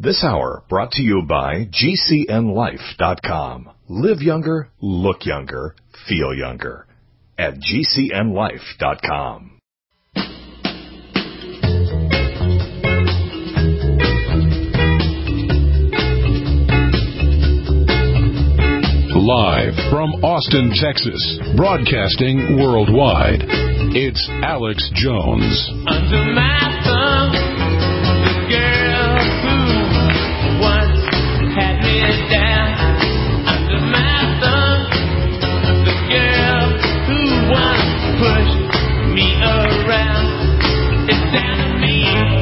This hour brought to you by GCNLife.com. Live younger, look younger, feel younger at GCNLife.com. Live from Austin, Texas, broadcasting worldwide, it's Alex Jones. Under my thumb, the girl who once had me down. Under my thumb, the girl who once pushed me around. It's down to me.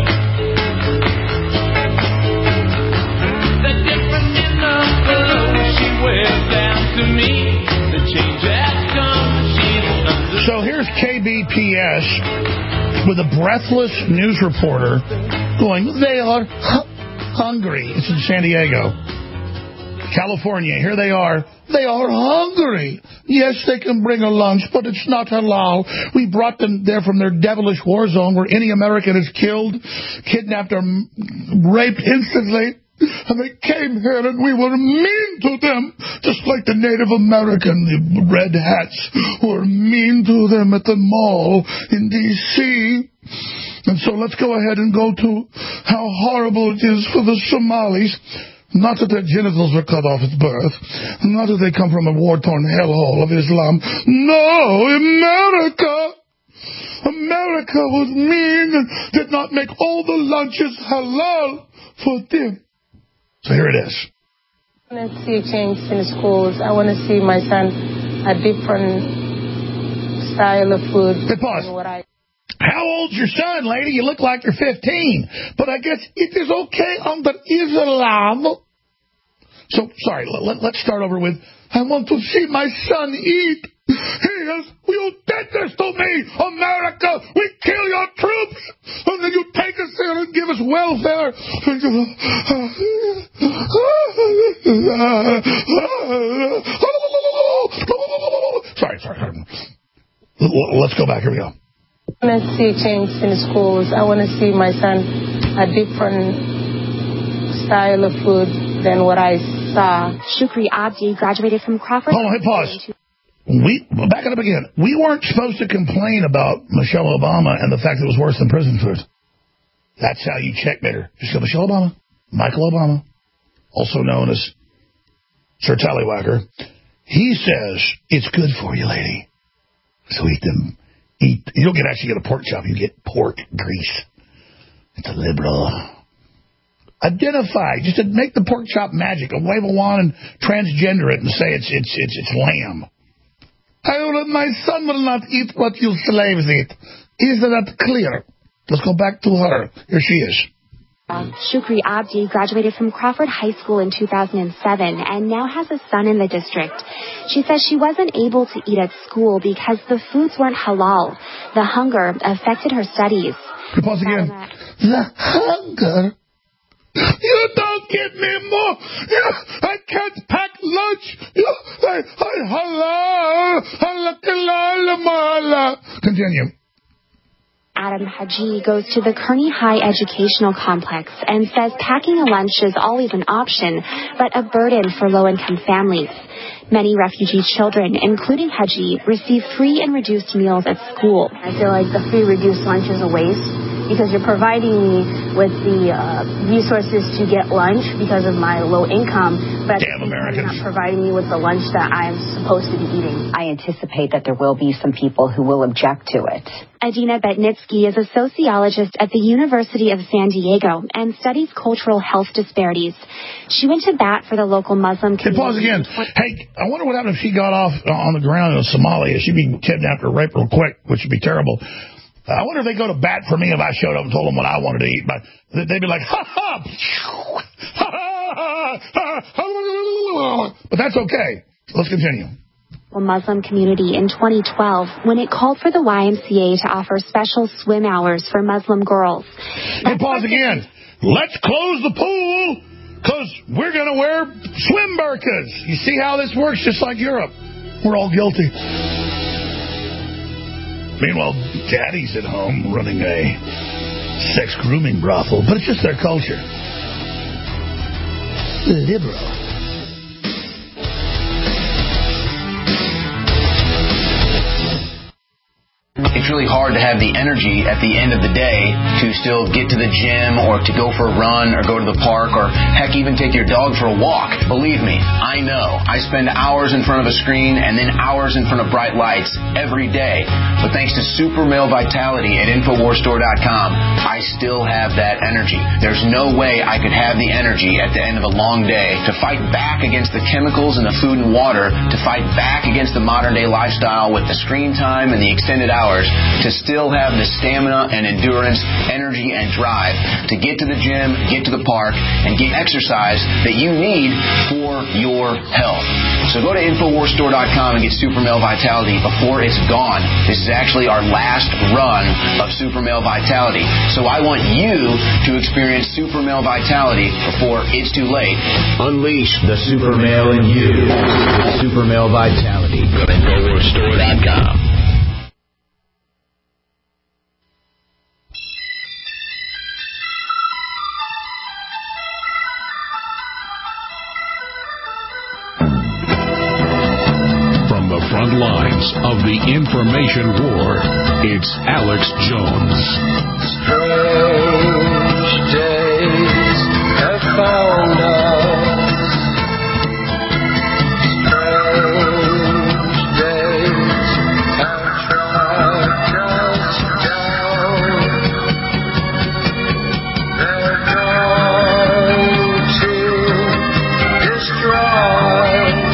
The difference in the clothes she wears down to me. The change has come. She's under. So here's KBPS with a breathless news reporter going, they are hungry. It's in San Diego, California. Here they are. They are hungry. Yes, they can bring a lunch, but it's not halal. We brought them there from their devilish war zone where any American is killed, kidnapped, or raped instantly. And they came here and we were mean to them, just like the Native American, the red hats, were mean to them at the mall in D.C. And so let's go ahead and go to how horrible it is for the Somalis. Not that their genitals were cut off at birth. Not that they come from a war-torn hellhole of Islam. No, America was mean and did not make all the lunches halal for them. So here it is. I want to see a change in the schools. I want to see my son a different style of food. Hey, pause. How old's your son, lady? You look like you're 15. But I guess it is okay under Islam. So, sorry, let's start over with, I want to see my son eat. You did this to me, America. We kill your troops, and then you take us there and give us welfare. Sorry. Let's go back. Here we go. I want to see a change in the schools. I want to see my son a different style of food than what I saw. Shukri Abdi graduated from Crawford. Hold on, hit pause. Back it up again. We weren't supposed to complain about Michelle Obama and the fact that it was worse than prison food. That's how you checkmate her. Just go Michelle Obama, Michael Obama, also known as Sir Tallywhacker. He says it's good for you, lady. So eat them. You don't actually get a pork chop. You get pork grease. It's a liberal. Identify. Just to make the pork chop magic. Wave a wand and transgender it and say it's lamb. My son will not eat what you slaves eat. Is that clear? Let's go back to her. Here she is. Shukri Abdi graduated from Crawford High School in 2007 and now has a son in the district. She says she wasn't able to eat at school because the foods weren't halal. The hunger affected her studies. Pause again. The hunger? You don't give me more. I can't pack lunch. Continue. Adam Haji goes to the Kearney High Educational Complex and says packing a lunch is always an option, but a burden for low-income families. Many refugee children, including Haji, receive free and reduced meals at school. I feel like the free reduced lunch is a waste because you're providing me with the resources to get lunch because of my low income, but damn Americans, you're not providing me with the lunch that I'm supposed to be eating. I anticipate that there will be some people who will object to it. Adina Betnitsky is a sociologist at the University of San Diego and studies cultural health disparities. She went to bat for the local Muslim community. Hey, pause again. Hey, I wonder what happened if she got off on the ground in Somalia. She'd be kidnapped or raped real quick, which would be terrible. I wonder if they go to bat for me if I showed up and told them what I wanted to eat. But they'd be like, ha ha, but that's okay. Let's continue. Muslim community in 2012 when it called for the YMCA to offer special swim hours for Muslim girls. Hey, pause again. Let's close the pool because we're going to wear swim burqas. You see how this works? Just like Europe. We're all guilty. Meanwhile, daddy's at home running a sex grooming brothel, but it's just their culture. liberal. It's really hard to have the energy at the end of the day to still get to the gym or to go for a run or go to the park or heck even take your dog for a walk. Believe me, I know. I spend hours in front of a screen and then hours in front of bright lights every day. But thanks to Super Male Vitality at InfoWarsStore.com, I still have that energy. There's no way I could have the energy at the end of a long day to fight back against the chemicals in the food and water, to fight back against the modern day lifestyle with the screen time and the extended hours, to still have the stamina and endurance, energy and drive to get to the gym, get to the park, and get exercise that you need for your health. So go to InfoWarsStore.com and get Super Male Vitality before it's gone. This is actually our last run of Super Male Vitality. So I want you to experience Super Male Vitality before it's too late. Unleash the Super Male in you. Super Male Vitality. Go to InfoWarsStore.com. Front lines of the information war. It's Alex Jones. Strange days have found us. Strange days have tracked us down. They're going to destroy.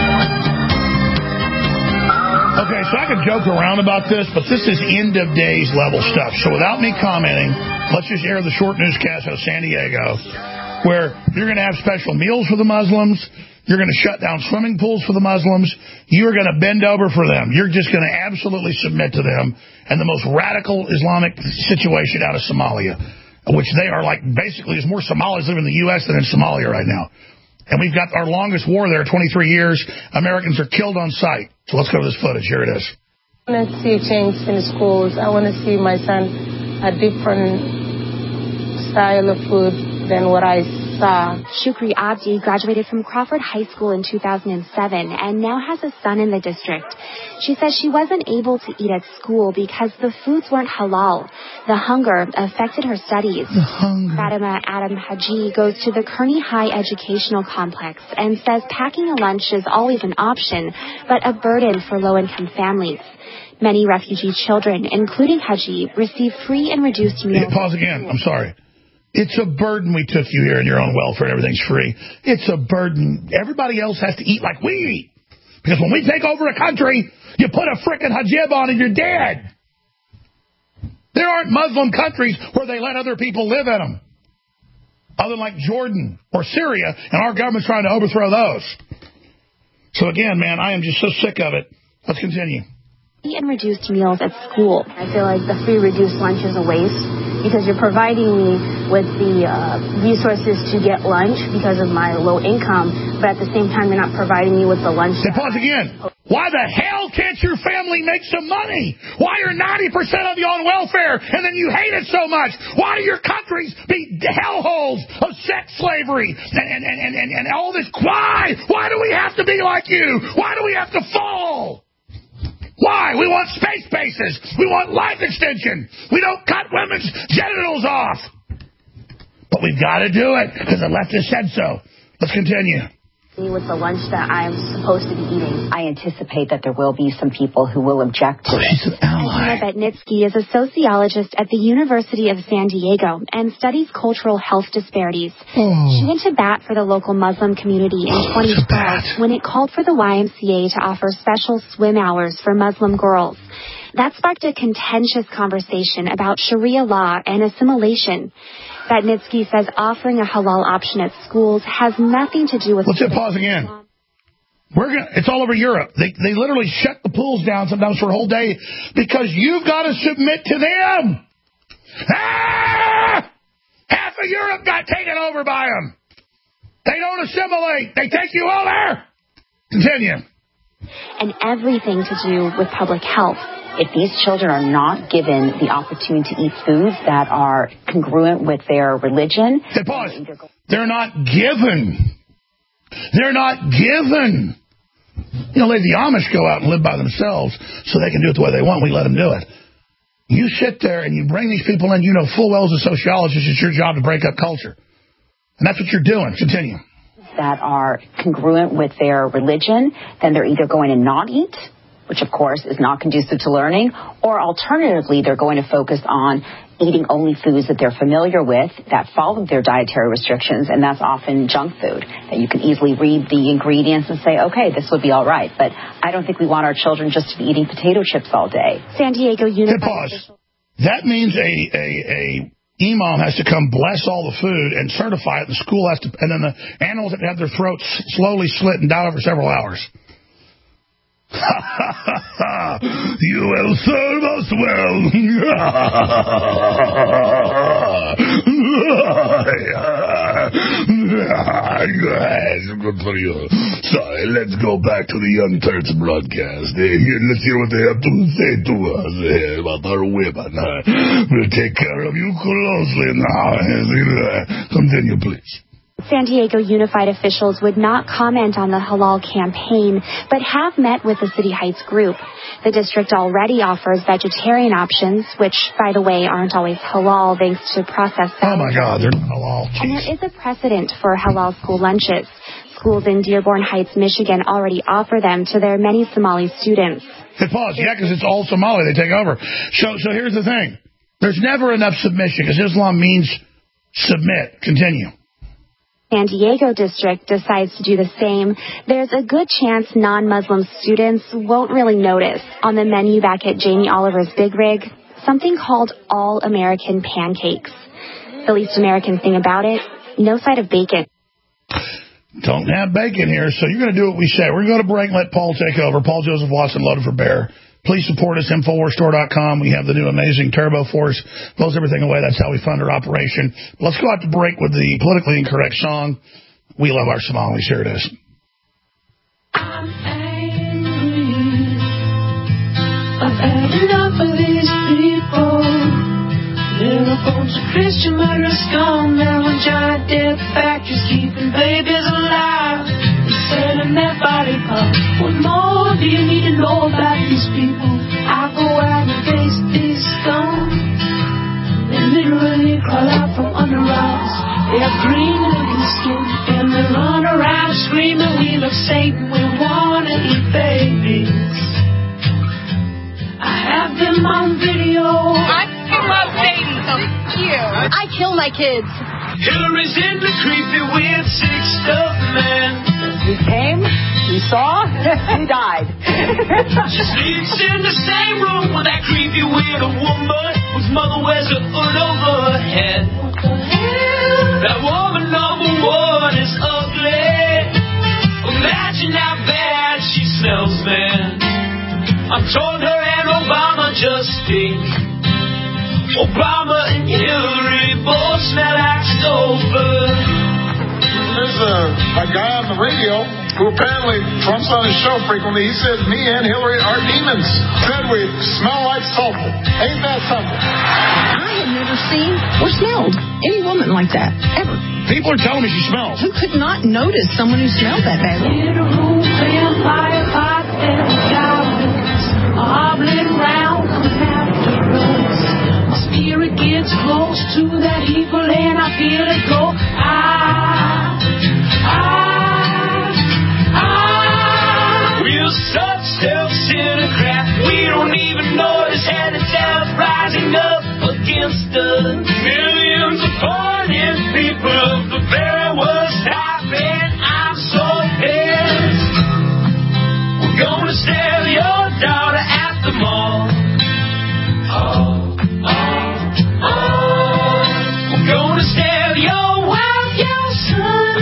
Okay, so I could joke around about this, but this is end of days level stuff. So without me commenting, let's just air the short newscast out of San Diego, where you're going to have special meals for the Muslims. You're going to shut down swimming pools for the Muslims. You're going to bend over for them. You're just going to absolutely submit to them. And the most radical Islamic situation out of Somalia, which they are like, basically, there's more Somalis living in the U.S. than in Somalia right now. And we've got our longest war there, 23 years. Americans are killed on sight. So let's go to this footage. Here it is. I want to see change in the schools. I want to see my son a different style of food than what I saw. Shukri Abdi graduated from Crawford High School in 2007 and now has a son in the district. She says she wasn't able to eat at school because the foods weren't halal. The hunger affected her studies. Fatima Adam Haji goes to the Kearney High Educational Complex and says packing a lunch is always an option, but a burden for low-income families. Many refugee children, including Haji, receive free and reduced meals. Pause again. I'm sorry. It's a burden we took you here in your own welfare. Everything's free. It's a burden. Everybody else has to eat like we eat. Because when we take over a country, you put a frickin' hijab on and you're dead. There aren't Muslim countries where they let other people live in them. Other than like Jordan or Syria, and our government's trying to overthrow those. So again, man, I am just so sick of it. Let's continue. And reduced meals at school. I feel like the free reduced lunch is a waste because you're providing me with the resources to get lunch because of my low income, but at the same time you're not providing me with the lunch. Pause again. Why the hell can't your family make some money? Why are 90% of you on welfare and then you hate it so much? Why do your countries be hellholes of sex slavery and all this? Why? Why do we have to be like you? Why do we have to fall? Why? We want space bases. We want life extension. We don't cut women's genitals off. But we've got to do it because the leftist said so. Let's continue. With the lunch that I'm supposed to be eating. I anticipate that there will be some people who will object to it. Adina Betnitsky is a sociologist at the University of San Diego and studies cultural health disparities. She went to bat for the local Muslim community in 2012 when it called for the YMCA to offer special swim hours for Muslim girls. That sparked a contentious conversation about Sharia law and assimilation. Betnitsky says offering a halal option at schools has nothing to do with... Let's hit pause again. It's all over Europe. They literally shut the pools down sometimes for a whole day because you've got to submit to them. Half of Europe got taken over by them. They don't assimilate. They take you over. Continue. And everything to do with public health. If these children are not given the opportunity to eat foods that are congruent with their religion... Hey, pause. They're not given They're not given. You know, the Amish go out and live by themselves so they can do it the way they want. We let them do it. You sit there and you bring these people in, you know full well as a sociologist, it's your job to break up culture. And that's what you're doing. Continue. That are congruent with their religion, then they're either going to not eat, which of course is not conducive to learning, or alternatively, they're going to focus on eating only foods that they're familiar with that follow their dietary restrictions, and that's often junk food that you can easily read the ingredients and say, okay, this would be all right. But I don't think we want our children just to be eating potato chips all day. San Diego Unified. Hey, pause. That means a imam has to come bless all the food and certify it. The school has to, and then the animals have to have their throats slowly slit and die over several hours. You will serve us well. Good for you. Sorry, let's go back to the Young Turks broadcast. Let's hear what they have to say to us about our women. We'll take care of you closely now. Continue, please. San Diego Unified officials would not comment on the halal campaign, but have met with the City Heights group. The district already offers vegetarian options, which, by the way, aren't always halal thanks to processed salads. Oh, my God, they're not halal. Jeez. And there is a precedent for halal school lunches. Schools in Dearborn Heights, Michigan already offer them to their many Somali students. Hey, pause. Yeah, because it's all Somali. They take over. So here's the thing. There's never enough submission, because Islam means submit. Continue. San Diego district decides to do the same, there's a good chance non-Muslim students won't really notice. On the menu back at Jamie Oliver's Big Rig, something called All-American Pancakes. The least American thing about it, no side of bacon. Don't have bacon here, so you're going to do what we say. We're going to go to break and let Paul take over. Paul Joseph Watson, Loaded for Bear. Please support us, InfoWarsStore.com. We have the new amazing Turbo Force. Blows everything away. That's how we fund our operation. Let's go out to break with the politically incorrect song, We Love Our Somalis. Here it is. I'm angry. I've had enough of these people. There are bunch of Christian murderers gone now in giant death factories keeping babies alive. Selling their body parts. What more do you need to know about these people? I go out and face these stones. They literally crawl out from under rocks. They have green looking skin and they run around screaming, we love Satan, we wanna eat babies. I have them on video. I love babies, so cute. I kill my kids. Hillary's in the creepy weird sick stuff, man. He came, he saw, he died. She sleeps in the same room with that creepy weird woman whose mother wears a hood over her head. What the hell? That woman number one is ugly. Imagine how bad she smells, man. I told her and Obama just stink. Obama and Hillary both smell like Stover. There's a guy on the radio who apparently Trump's on his show frequently. He said, me and Hillary are demons. Said we smell like sulfur. Ain't that something? I have never seen or smelled any woman like that, ever. People are telling me she smells. Who could not notice someone who smelled that badly? My spirit gets close to that evil and I feel it go. We're such self-centered. We don't even notice how the town's rising up against us. Millions upon people of the very worst type, and I'm so pissed. We're gonna sell your daughter at the mall. We're gonna sell your wife, your son.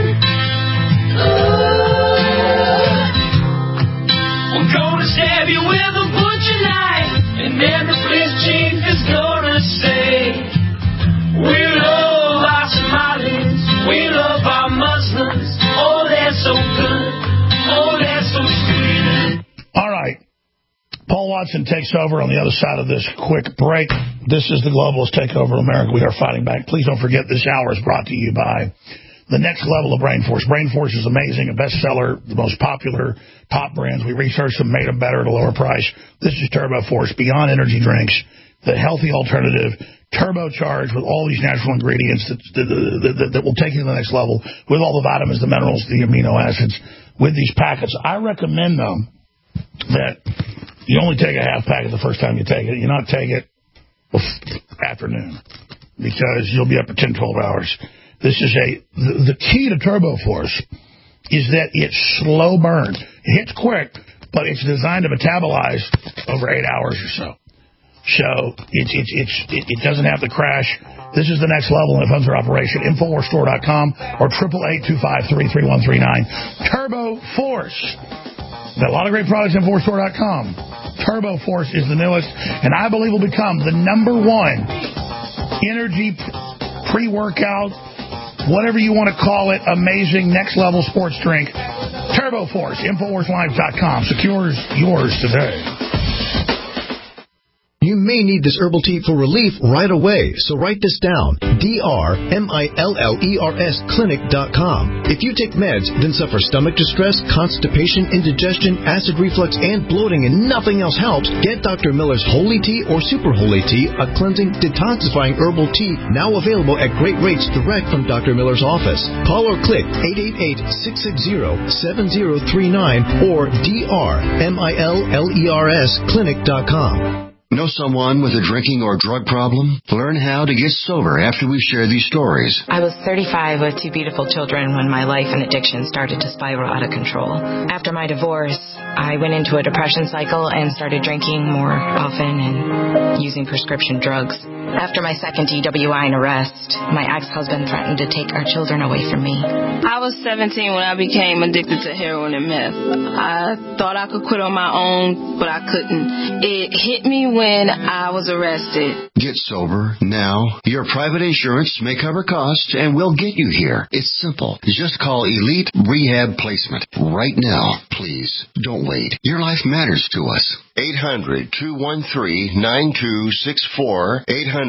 We're gonna stab you with a butcher knife, and then the police chief is gonna say, we love our Somalis, we love our Muslims. Oh, they're so good. Oh, they're so sweet. All right. Paul Watson takes over on the other side of this quick break. This is the Globalist Takeover of America. We are fighting back. Please don't forget this hour is brought to you by the next level of Brain Force. Brain Force is amazing, a bestseller, the most popular top brands. We researched them, made them better at a lower price. This is Turbo Force, beyond energy drinks, the healthy alternative, turbocharged with all these natural ingredients that will take you to the next level, with all the vitamins, the minerals, the amino acids, with these packets. I recommend, though, that you only take a half packet the first time you take it. You not take it afternoon, because you'll be up for 10, 12 hours. This is the key to Turbo Force is that it's slow burn. It hits quick, but it's designed to metabolize over 8 hours or so. So it doesn't have to crash. This is the next level, and it funds our operation. InfoWarsStore.com or 888-253-3139. Turbo Force. Got a lot of great products at InfoWarsStore.com. Turbo Force is the newest, and I believe will become the #1 energy pre-workout, whatever you want to call it, amazing next-level sports drink. Turbo Force. InfoWarsLive.com. Secures yours today. You may need this herbal tea for relief right away, so write this down. DRMILLERS clinic.com. If you take meds, then suffer stomach distress, constipation, indigestion, acid reflux, and bloating, and nothing else helps, get Dr. Miller's Holy Tea or Super Holy Tea, a cleansing, detoxifying herbal tea now available at great rates direct from Dr. Miller's office. Call or click 888-660-7039 or DRMILLERS clinic.com. Know someone with a drinking or drug problem? Learn how to get sober after we share these stories. I was 35 with 2 beautiful children when my life and addiction started to spiral out of control. After my divorce, I went into a depression cycle and started drinking more often and using prescription drugs. After my second DWI and arrest, my ex-husband threatened to take our children away from me. I was 17 when I became addicted to heroin and meth. I thought I could quit on my own, but I couldn't. It hit me when I was arrested. Get sober now. Your private insurance may cover costs and we'll get you here. It's simple. Just call Elite Rehab Placement right now. Please, don't wait. Your life matters to us. 800-213-9264.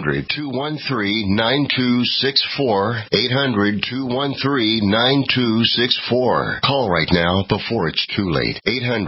800-213-9264. 800-213-9264. Call right now before it's too late.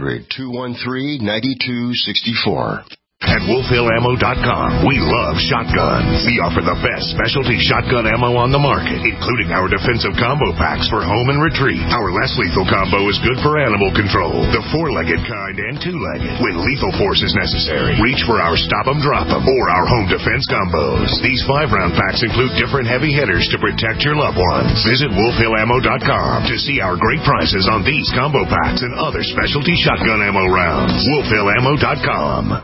800-213-9264. At WolfHillAmmo.com, we love shotguns. We offer the best specialty shotgun ammo on the market, including our defensive combo packs for home and retreat. Our less lethal combo is good for animal control, the 4-legged kind and 2-legged. When lethal force is necessary, reach for our Stop 'em, Drop 'em, or our home defense combos. These 5-round packs include different heavy hitters to protect your loved ones. Visit WolfHillAmmo.com to see our great prices on these combo packs and other specialty shotgun ammo rounds. WolfHillAmmo.com.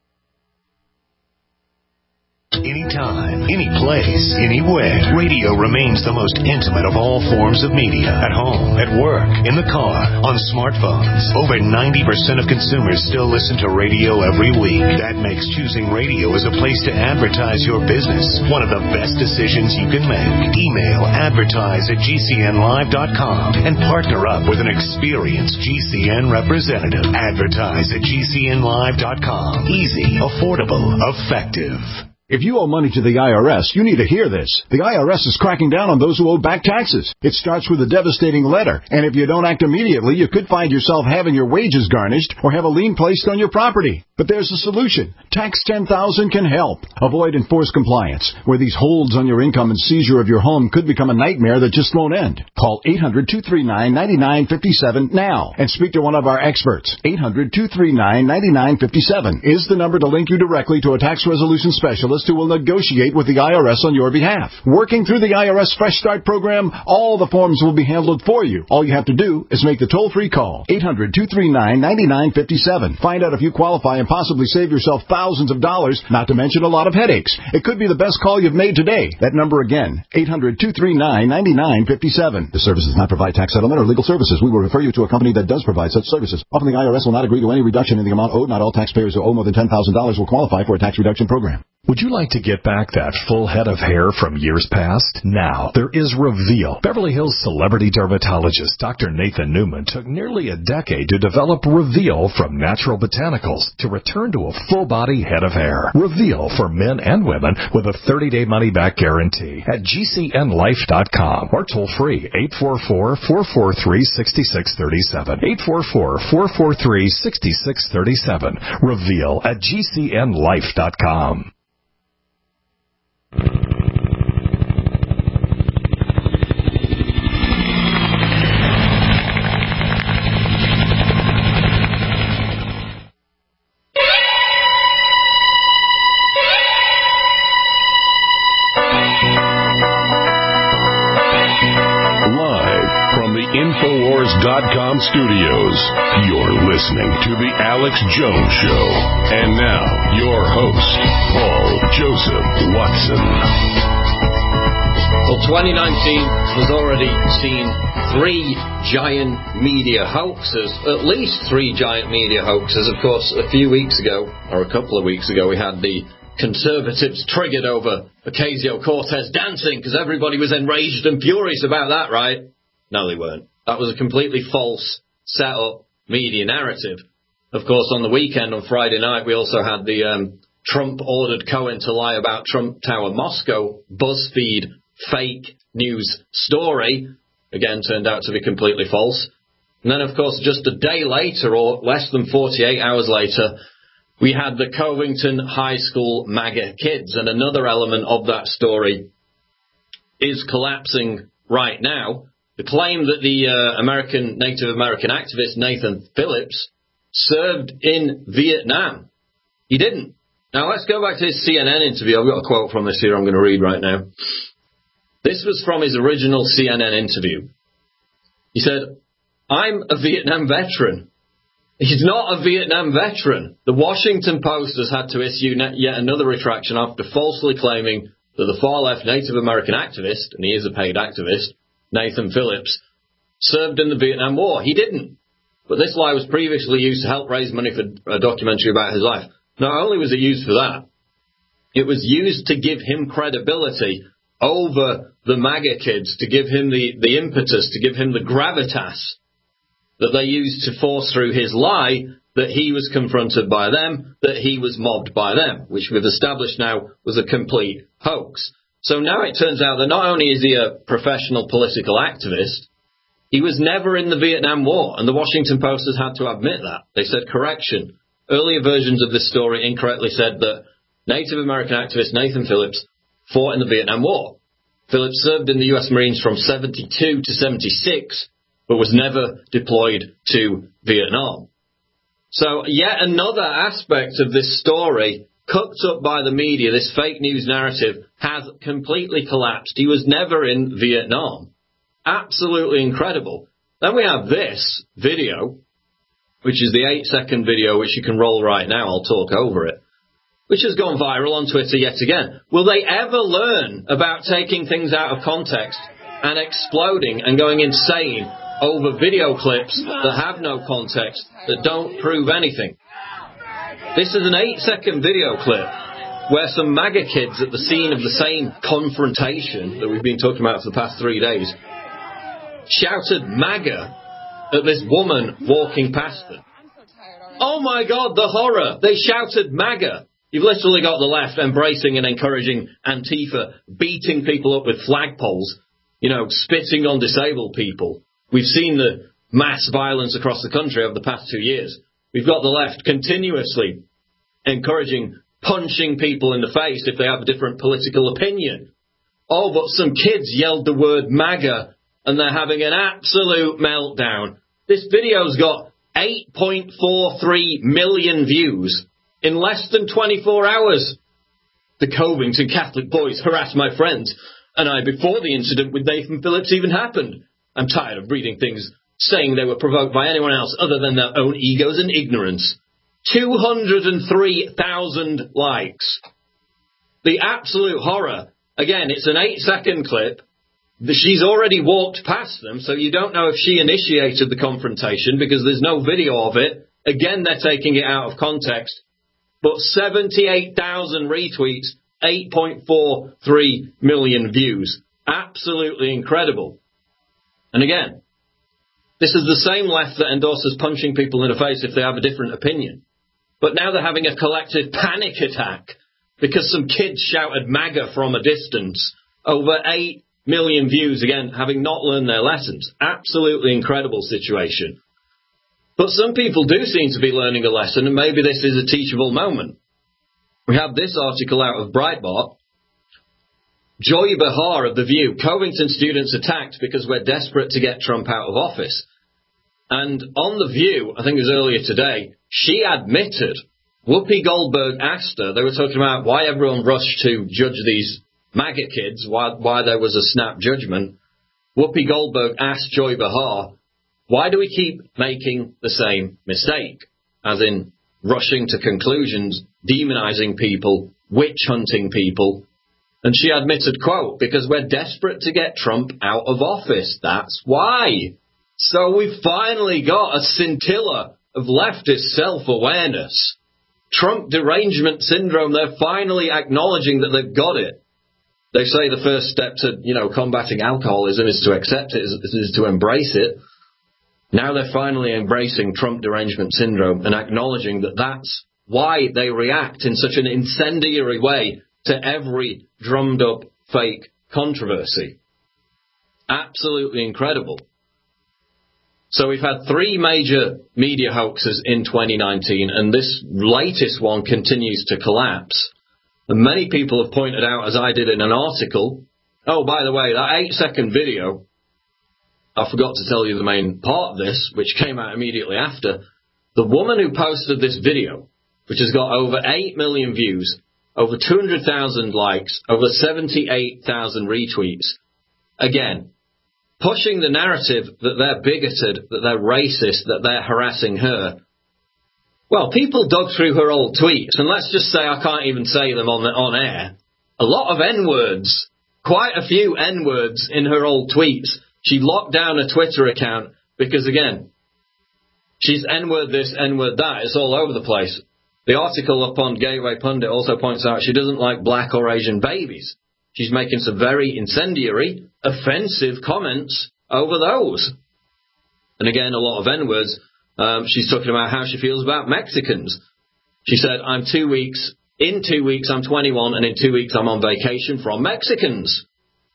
Anytime, any place, anywhere, radio remains the most intimate of all forms of media. At home, at work, in the car, on smartphones. Over 90% of consumers still listen to radio every week. That makes choosing radio as a place to advertise your business one of the best decisions you can make. Email advertise@gcnlive.com and partner up with an experienced GCN representative. Advertise@gcnlive.com. Easy, affordable, effective. If you owe money to the IRS, you need to hear this. The IRS is cracking down on those who owe back taxes. It starts with a devastating letter, and if you don't act immediately, you could find yourself having your wages garnished or have a lien placed on your property. But there's a solution. Tax 10,000 can help. Avoid enforced compliance, where these holds on your income and seizure of your home could become a nightmare that just won't end. Call 800-239-9957 now and speak to one of our experts. 800-239-9957 is the number to link you directly to a tax resolution specialist who will negotiate with the IRS on your behalf. Working through the IRS Fresh Start program, all the forms will be handled for you. All you have to do is make the toll-free call. 800-239-9957. Find out if you qualify and possibly save yourself thousands of dollars, not to mention a lot of headaches. It could be the best call you've made today. That number again, 800-239-9957. The service does not provide tax settlement or legal services. We will refer you to a company that does provide such services. Often the IRS will not agree to any reduction in the amount owed. Not all taxpayers who owe more than $10,000 will qualify for a tax reduction program. Would you like to get back that full head of hair from years past? Now, there is Reveal. Beverly Hills celebrity dermatologist Dr. Nathan Newman took nearly a decade to develop Reveal from natural botanicals to return to a full-body head of hair. Reveal for men and women with a 30-day money-back guarantee at GCNlife.com or toll-free 844-443-6637. 844-443-6637. Reveal at GCNlife.com. Infowars.com studios. You're listening to The Alex Jones Show. And now, your host, Paul Joseph Watson. Well, 2019 has already seen three giant media hoaxes, at least three giant media hoaxes. Of course, a few weeks ago, or a couple of weeks ago, we had the Conservatives triggered over Ocasio-Cortez dancing because everybody was enraged and furious about that, right? No, they weren't. That was a completely false set-up media narrative. Of course, on the weekend, on Friday night, we also had the Trump ordered Cohen to lie about Trump Tower Moscow BuzzFeed fake news story. Again, turned out to be completely false. And then, of course, just a day later, or less than 48 hours later, we had the Covington High School MAGA kids. And another element of that story is collapsing right now. The claim that the Native American activist Nathan Phillips served in Vietnam. He didn't. Now, let's go back to his CNN interview. I've got a quote from this here I'm going to read right now. This was from his original CNN interview. He said, "I'm a Vietnam veteran." He's not a Vietnam veteran. The Washington Post has had to issue yet another retraction after falsely claiming that the far-left Native American activist, and he is a paid activist, Nathan Phillips, served in the Vietnam War. He didn't. But this lie was previously used to help raise money for a documentary about his life. Not only was it used for that, it was used to give him credibility over the MAGA kids, to give him the impetus, to give him the gravitas that they used to force through his lie that he was confronted by them, that he was mobbed by them, which we've established now was a complete hoax. So now it turns out that not only is he a professional political activist, he was never in the Vietnam War, and the Washington Post has had to admit that. They said, correction. Earlier versions of this story incorrectly said that Native American activist Nathan Phillips fought in the Vietnam War. Phillips served in the U.S. Marines from 72 to 76, but was never deployed to Vietnam. So yet another aspect of this story, cooked up by the media, this fake news narrative, has completely collapsed. He was never in Vietnam. Absolutely incredible. Then we have this video, which is the 8-second video, which you can roll right now. I'll talk over it, which has gone viral on Twitter yet again. Will they ever learn about taking things out of context and exploding and going insane over video clips that have no context, that don't prove anything? This is an 8-second video clip where some MAGA kids at the scene of the same confrontation that we've been talking about for the past 3 days shouted MAGA at this woman walking past them. Oh my God, the horror! They shouted MAGA. You've literally got the left embracing and encouraging Antifa, beating people up with flagpoles, spitting on disabled people. We've seen the mass violence across the country over the past 2 years. We've got the left continuously encouraging punching people in the face if they have a different political opinion. Oh, but some kids yelled the word MAGA and they're having an absolute meltdown. This video's got 8.43 million views in less than 24 hours. The Covington Catholic boys harassed my friends and I before the incident with Nathan Phillips even happened. I'm tired of reading things saying they were provoked by anyone else other than their own egos and ignorance. 203,000 likes. The absolute horror. Again, it's an 8-second clip. She's already walked past them, so you don't know if she initiated the confrontation because there's no video of it. Again, they're taking it out of context. but 78,000 retweets, 8.43 million views. Absolutely incredible. And again, this is the same left that endorses punching people in the face if they have a different opinion. But now they're having a collective panic attack because some kids shouted MAGA from a distance. Over 8 million views, again, having not learned their lessons. Absolutely incredible situation. But some people do seem to be learning a lesson, and maybe this is a teachable moment. We have this article out of Breitbart. Joy Behar of The View. Covington students attacked because we're desperate to get Trump out of office. And on The View, I think it was earlier today, she admitted, Whoopi Goldberg asked her, they were talking about why everyone rushed to judge these MAGA kids, why there was a snap judgment. Whoopi Goldberg asked Joy Behar, why do we keep making the same mistake? As in, rushing to conclusions, demonizing people, witch-hunting people. And she admitted, quote, because we're desperate to get Trump out of office. That's why. So we finally got a scintilla of leftist self-awareness. Trump derangement syndrome, they're finally acknowledging that they've got it. They say the first step to, combating alcoholism is to accept it, is to embrace it. Now they're finally embracing Trump derangement syndrome and acknowledging that that's why they react in such an incendiary way to every drummed-up fake controversy. Absolutely incredible. So we've had 3 major media hoaxes in 2019, and this latest one continues to collapse. And many people have pointed out, as I did in an article, oh, by the way, that 8-second video, I forgot to tell you the main part of this, which came out immediately after. The woman who posted this video, which has got over 8 million views, over 200,000 likes, over 78,000 retweets, again, pushing the narrative that they're bigoted, that they're racist, that they're harassing her. Well, people dug through her old tweets, and let's just say I can't even say them on air. A lot of N-words, quite a few N-words in her old tweets. She locked down a Twitter account because, again, she's N-word this, N-word that. It's all over the place. The article up on Gateway Pundit also points out she doesn't like black or Asian babies. She's making some very incendiary, offensive comments over those. And again, a lot of N-words. She's talking about how she feels about Mexicans. She said, in 2 weeks, I'm 21, and in 2 weeks, I'm on vacation from Mexicans.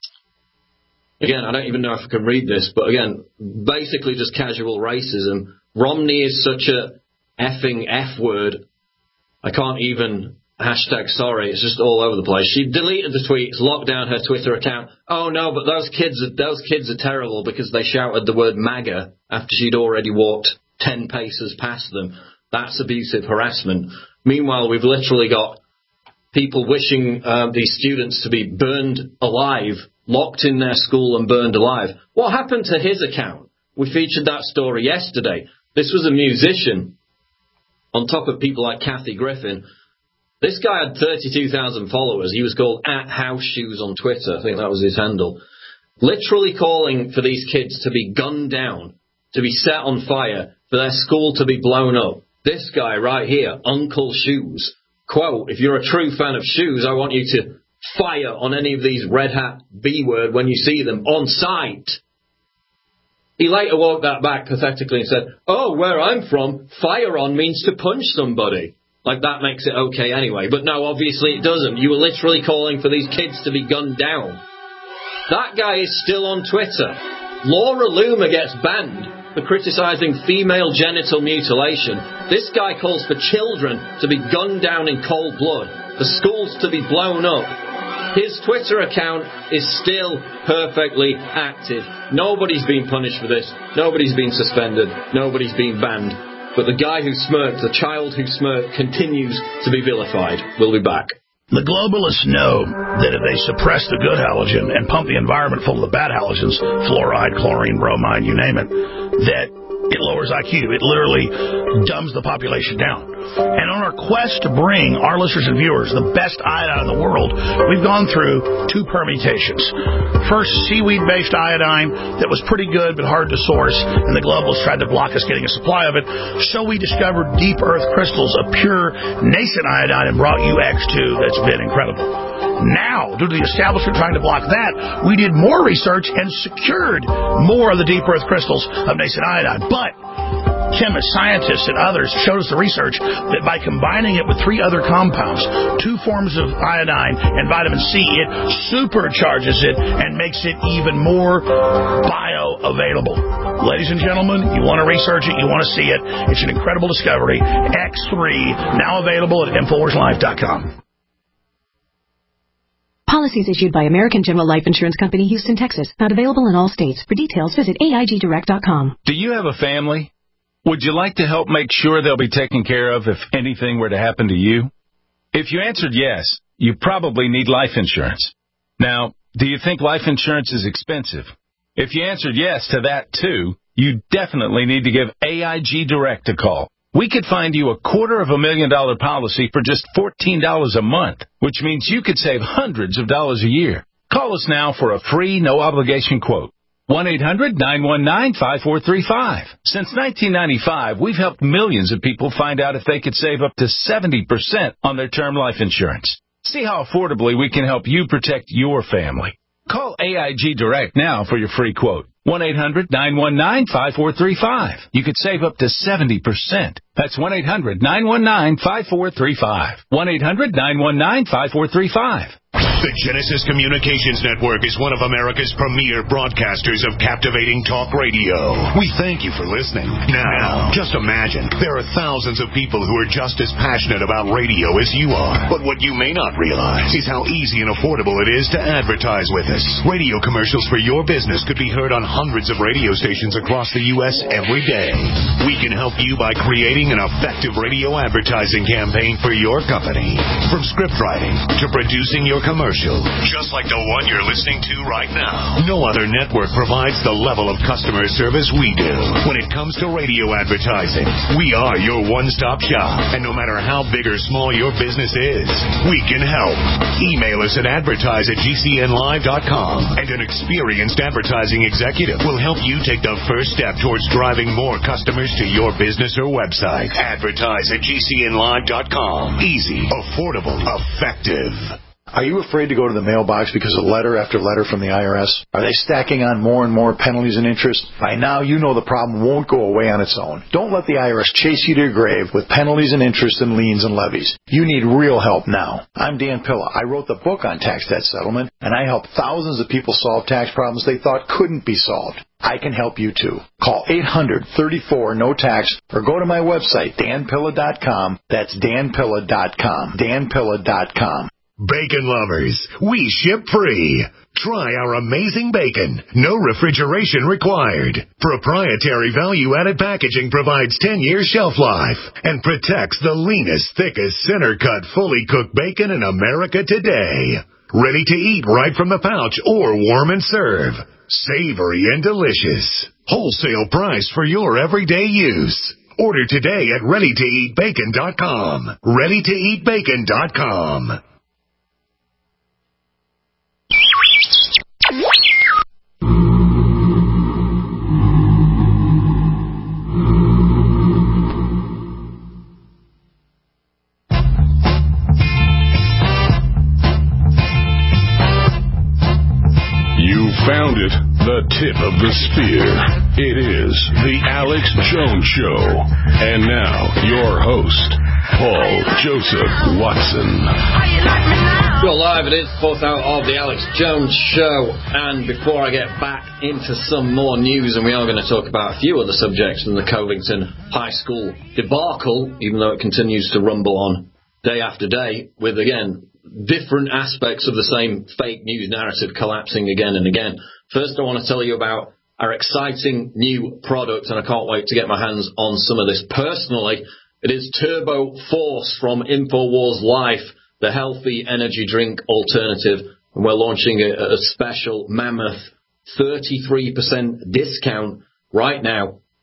Again, I don't even know if I can read this, but again, basically just casual racism. Romney is such a effing F word. I can't even hashtag sorry. It's just all over the place. She deleted the tweets, locked down her Twitter account. Oh no, but those kids are terrible because they shouted the word MAGA after she'd already walked 10 paces past them. That's abusive harassment. Meanwhile, we've literally got people wishing these students to be burned alive, locked in their school and burned alive. What happened to his account? We featured that story yesterday. This was a musician, on top of people like Kathy Griffin. This guy had 32,000 followers. He was called @HouseShoes on Twitter. I think that was his handle. Literally calling for these kids to be gunned down, to be set on fire, for their school to be blown up. This guy right here, Uncle Shoes. Quote, if you're a true fan of Shoes, I want you to fire on any of these red hat B-word when you see them on sight. He later walked that back pathetically and said, oh, where I'm from, fire on means to punch somebody. Like that makes it okay anyway. But no, obviously it doesn't. You were literally calling for these kids to be gunned down. That guy is still on Twitter. Laura Loomer gets banned for criticising female genital mutilation. This guy calls for children to be gunned down in cold blood, for schools to be blown up. His Twitter account is still perfectly active. Nobody's been punished for this. Nobody's been suspended. Nobody's been banned. But the guy who smirked, the child who smirked, continues to be vilified. We'll be back. The globalists know that if they suppress the good halogen and pump the environment full of the bad halogens, fluoride, chlorine, bromide, you name it, that it lowers IQ. It literally dumbs the population down. And on our quest to bring our listeners and viewers the best iodine in the world, we've gone through 2 permutations. First, seaweed-based iodine that was pretty good but hard to source, and the globalists tried to block us getting a supply of it. So we discovered deep earth crystals of pure nascent iodine and brought you X2 that's been incredible. Now, due to the establishment trying to block that, we did more research and secured more of the deep earth crystals of nascent iodine. But chemists, scientists, and others showed us the research that by combining it with 3 other compounds, 2 forms of iodine and vitamin C, it supercharges it and makes it even more bioavailable. Ladies and gentlemen, you want to research it, you want to see it. It's an incredible discovery. X3, now available at InfoWarsLife.com. Policies issued by American General Life Insurance Company, Houston, Texas. Not available in all states. For details, visit AIGDirect.com. Do you have a family? Would you like to help make sure they'll be taken care of if anything were to happen to you? If you answered yes, you probably need life insurance. Now, do you think life insurance is expensive? If you answered yes to that too, you definitely need to give AIG Direct a call. We could find you a $250,000 policy for just $14 a month, which means you could save hundreds of dollars a year. Call us now for a free, no-obligation quote. 1-800-919-5435. Since 1995, we've helped millions of people find out if they could save up to 70% on their term life insurance. See how affordably we can help you protect your family. Call AIG Direct now for your free quote. 1-800-919-5435. You could save up to 70%. That's 1-800-919-5435. 1-800-919-5435. The Genesis Communications Network is one of America's premier broadcasters of captivating talk radio. We thank you for listening. Now, just imagine, there are thousands of people who are just as passionate about radio as you are. But what you may not realize is how easy and affordable it is to advertise with us. Radio commercials for your business could be heard on hundreds of radio stations across the U.S. every day. We can help you by creating an effective radio advertising campaign for your company. From script writing to producing your commercial, just like the one you're listening to right now. No other network provides the level of customer service we do. When it comes to radio advertising, we are your one-stop shop. And no matter how big or small your business is, we can help. Email us at advertise@gcnlive.com, and an experienced advertising executive will help you take the first step towards driving more customers to your business or website. Advertise@gcnlive.com. Easy, affordable, effective. Are you afraid to go to the mailbox because of letter after letter from the IRS? Are they stacking on more and more penalties and interest? By now, you know the problem won't go away on its own. Don't let the IRS chase you to your grave with penalties and interest and liens and levies. You need real help now. I'm Dan Pilla. I wrote the book on tax debt settlement, and I helped thousands of people solve tax problems they thought couldn't be solved. I can help you too. Call 800-34-NO-TAX or go to my website, danpilla.com. That's danpilla.com. danpilla.com. Bacon lovers, we ship free. Try our amazing bacon. No refrigeration required. Proprietary value-added packaging provides 10-year shelf life and protects the leanest, thickest, center-cut, fully cooked bacon in America today. Ready to eat right from the pouch or warm and serve. Savory and delicious. Wholesale price for your everyday use. Order today at ReadyToEatBacon.com. ReadyToEatBacon.com. Found it, the tip of the spear. It is the Alex Jones Show. And now, your host, Paul Joseph Watson. Well, live it is, fourth hour of the Alex Jones Show. And before I get back into some more news, and we are going to talk about a few other subjects in the Covington High School debacle, even though it continues to rumble on day after day, with, again, different aspects of the same fake news narrative collapsing again and again. First, I want to tell you about our exciting new product, and I can't wait to get my hands on some of this personally. It is Turbo Force from InfoWars Life, the healthy energy drink alternative, and we're launching a special mammoth 33% discount right now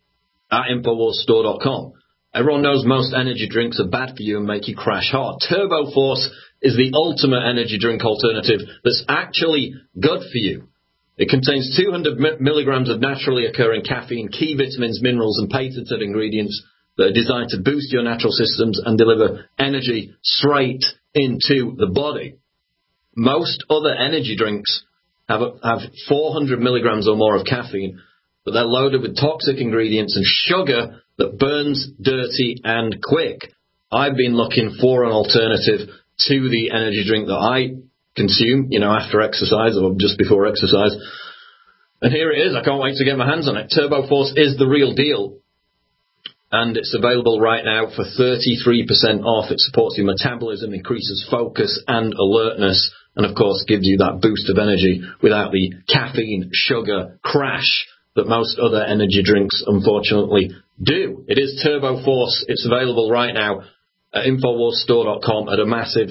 at InfoWarsStore.com. Everyone knows most energy drinks are bad for you and make you crash hard. Turbo Force is the ultimate energy drink alternative that's actually good for you. It contains 200 milligrams of naturally occurring caffeine, key vitamins, minerals, and patented ingredients that are designed to boost your natural systems and deliver energy straight into the body. Most other energy drinks have 400 milligrams or more of caffeine, but they're loaded with toxic ingredients and sugar that burns dirty and quick. I've been looking for an alternative to the energy drink that I consume, after exercise or just before exercise. And here it is. I can't wait to get my hands on it. Turbo Force is the real deal. And it's available right now for 33% off. It supports your metabolism, increases focus and alertness, and of course gives you that boost of energy without the caffeine, sugar crash that most other energy drinks unfortunately do. It is Turbo Force. It's available right now at InfoWarsStore.com at a massive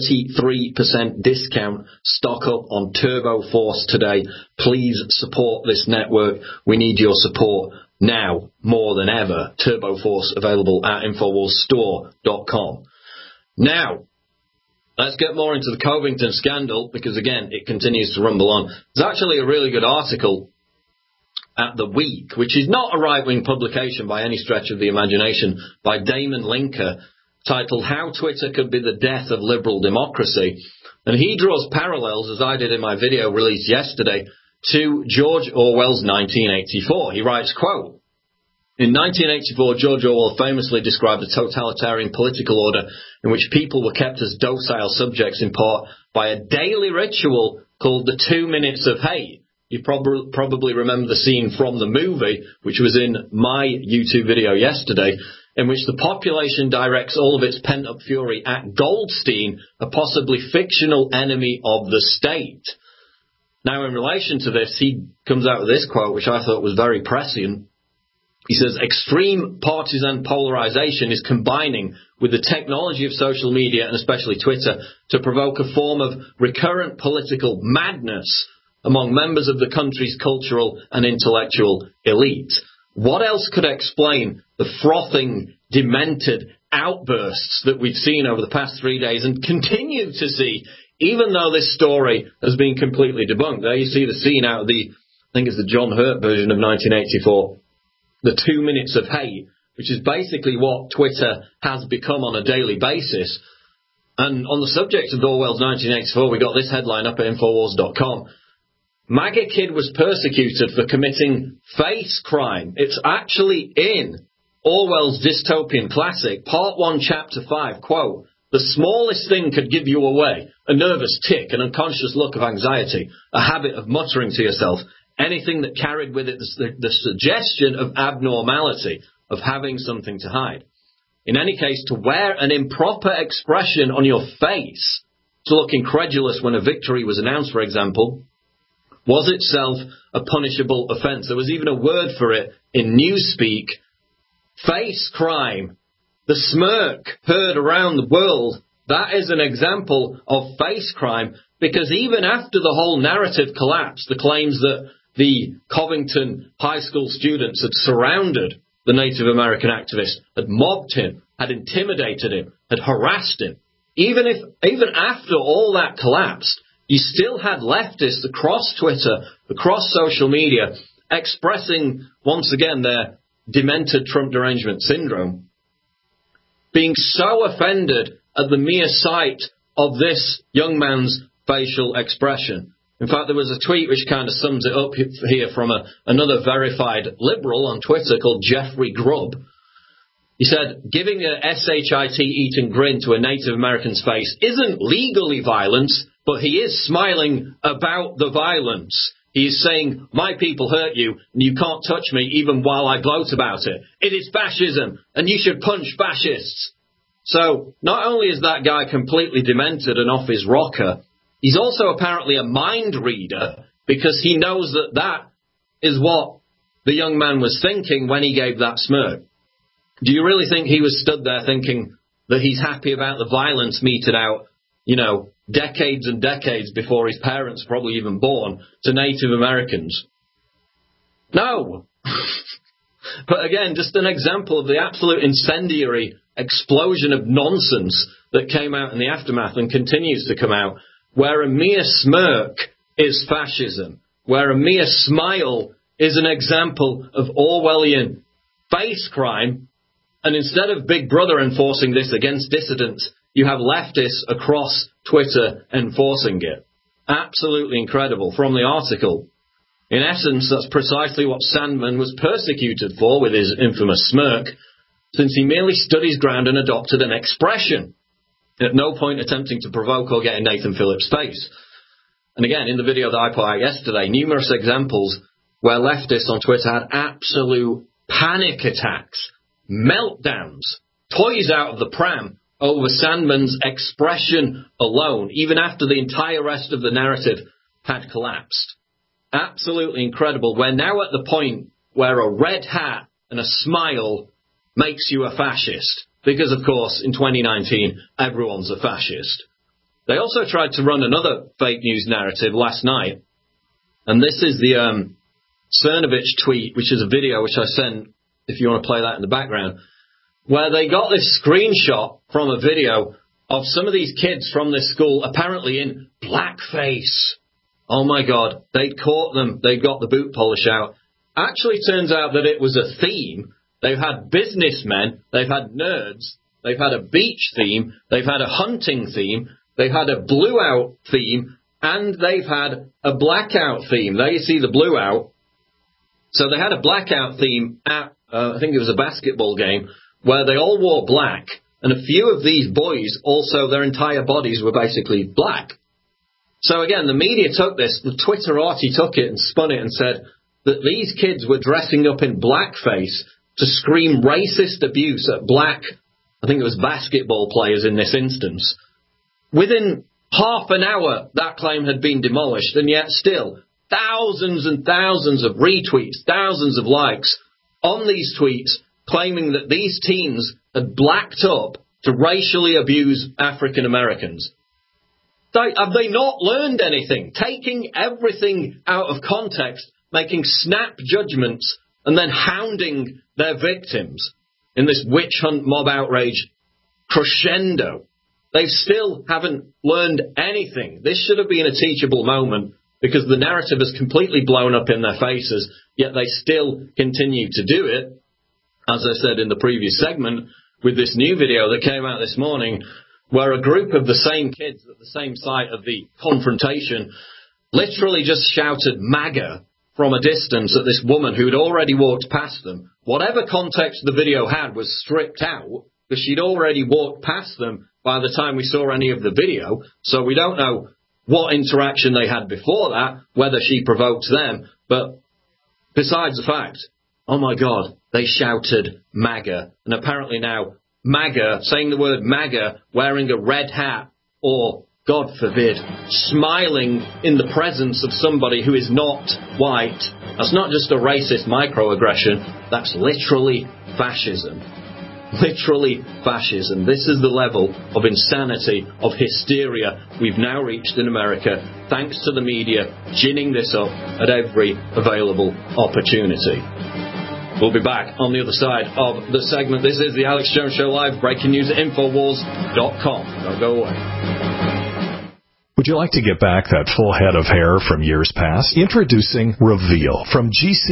33% discount. Stock up on Turbo Force today. Please support this network. We need your support now more than ever. Turbo Force available at InfoWarsStore.com. Now, let's get more into the Covington scandal because, again, it continues to rumble on. There's actually a really good article at The Week, which is not a right-wing publication by any stretch of the imagination, by Damon Linker, titled How Twitter Could Be the Death of Liberal Democracy. And he draws parallels, as I did in my video released yesterday, to George Orwell's 1984. He writes, quote, in 1984, George Orwell famously described a totalitarian political order in which people were kept as docile subjects in part by a daily ritual called the 2 minutes of hate. You probably remember the scene from the movie, which was in my YouTube video yesterday, in which the population directs all of its pent-up fury at Goldstein, a possibly fictional enemy of the state. Now, in relation to this, he comes out with this quote, which I thought was very prescient. He says, extreme partisan polarization is combining with the technology of social media, and especially Twitter, to provoke a form of recurrent political madness among members of the country's cultural and intellectual elite. What else could explain the frothing, demented outbursts that we've seen over the past 3 days and continue to see, even though this story has been completely debunked? There you see the scene out of I think it's the John Hurt version of 1984, the 2 minutes of hate, which is basically what Twitter has become on a daily basis. And on the subject of Orwell's 1984, we got this headline up at Infowars.com. MAGA kid was persecuted for committing face crime. It's actually in Orwell's dystopian classic, Part 1, Chapter 5, quote, the smallest thing could give you away, a nervous tic, an unconscious look of anxiety, a habit of muttering to yourself, anything that carried with it the suggestion of abnormality, of having something to hide. In any case, to wear an improper expression on your face, to look incredulous when a victory was announced, for example, was itself a punishable offence. There was even a word for it in Newspeak. Face crime. The smirk heard around the world. That is an example of face crime, because even after the whole narrative collapsed, the claims that the Covington high school students had surrounded the Native American activist, had mobbed him, had intimidated him, had harassed him, even after all that collapsed, you still had leftists across Twitter, across social media, expressing, once again, their demented Trump derangement syndrome, being so offended at the mere sight of this young man's facial expression. In fact, there was a tweet which kind of sums it up here from another verified liberal on Twitter called Jeffrey Grubb. He said, giving a shit eating grin to a Native American's face isn't legally violence, but he is smiling about the violence. He is saying, my people hurt you, and you can't touch me even while I gloat about it. It is fascism, and you should punch fascists. So, not only is that guy completely demented and off his rocker, he's also apparently a mind reader, because he knows that is what the young man was thinking when he gave that smirk. Do you really think he was stood there thinking that he's happy about the violence meted out, decades and decades before his parents were probably even born, to Native Americans? No. But again, just an example of the absolute incendiary explosion of nonsense that came out in the aftermath and continues to come out, where a mere smirk is fascism, where a mere smile is an example of Orwellian face crime, and instead of Big Brother enforcing this against dissidents, you have leftists across Twitter enforcing it. Absolutely incredible from the article. In essence, that's precisely what Sandman was persecuted for with his infamous smirk, since he merely stood his ground and adopted an expression, at no point attempting to provoke or get in Nathan Phillips' face. And again, in the video that I put out yesterday, numerous examples where leftists on Twitter had absolute panic attacks, meltdowns, toys out of the pram over Sandman's expression alone, even after the entire rest of the narrative had collapsed. Absolutely incredible. We're now at the point where a red hat and a smile makes you a fascist. Because, of course, in 2019, everyone's a fascist. They also tried to run another fake news narrative last night. And this is the Cernovich tweet, which is a video which I sent, if you want to play that in the background, where they got this screenshot from a video of some of these kids from this school apparently in blackface. Oh, my God. They'd caught them. They'd got the boot polish out. Actually turns out that it was a theme. They've had businessmen, they've had nerds, they've had a beach theme, they've had a hunting theme, they've had a blue out theme, and they've had a blackout theme. There you see the blue out. So they had a blackout theme at, I think it was a basketball game, where they all wore black, and a few of these boys also, their entire bodies were basically black. So again, the media took this, the Twitterati took it and spun it and said that these kids were dressing up in blackface to scream racist abuse at black, I think it was basketball players in this instance. Within half an hour, that claim had been demolished, and yet still, thousands and thousands of retweets, thousands of likes on these tweets claiming that these teens had blacked up to racially abuse African Americans. Have they not learned anything? Taking everything out of context, making snap judgments, and then hounding their victims in this witch hunt mob outrage crescendo. They still haven't learned anything. This should have been a teachable moment because the narrative has completely blown up in their faces, yet they still continue to do it. As I said in the previous segment, with this new video that came out this morning, where a group of the same kids at the same site of the confrontation literally just shouted MAGA from a distance at this woman who had already walked past them. Whatever context the video had was stripped out, because she'd already walked past them by the time we saw any of the video, so we don't know what interaction they had before that, whether she provoked them, but besides the fact, oh my God, they shouted MAGA, and apparently now MAGA, saying the word MAGA, wearing a red hat, or God forbid, smiling in the presence of somebody who is not white. That's not just a racist microaggression. That's literally fascism. Literally fascism. This is the level of insanity, of hysteria we've now reached in America, thanks to the media ginning this up at every available opportunity. We'll be back on the other side of the segment. This is the Alex Jones Show Live, breaking news at Infowars.com. Don't go away. Would you like to get back that full head of hair from years past? Introducing Reveal from